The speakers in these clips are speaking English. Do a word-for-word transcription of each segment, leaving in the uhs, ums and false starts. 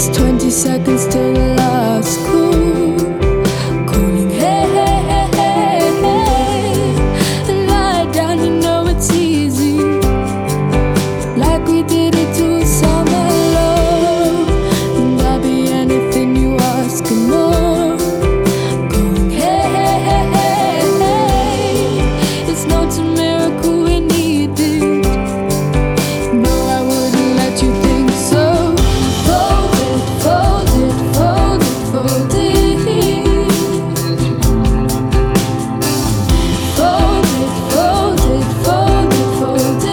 twenty seconds till the last call. Calling, hey, hey, hey, hey, hey. Lie down, you know it's easy. Like we did it to summer love. And I'll be anything you ask and more. Calling, hey, hey, hey, hey, hey. It's not a miracle we need it. No, I wouldn't let you think so. Fold it, fold it, fold it, fold it. Fold it, fold it, fold it, fold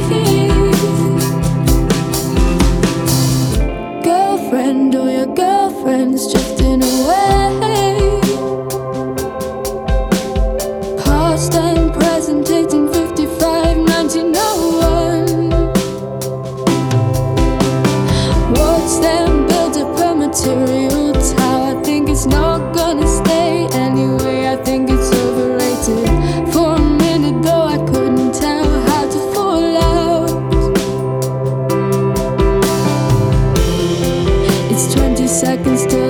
it. Girlfriend or your girlfriend's drifting away. Past and present, eighteen fifty-five, nineteen oh one. Watch them build up a material tower. I think it's not gonna stay anyway. I think it's overrated. For a minute though, I couldn't tell how to fall out. It's twenty seconds till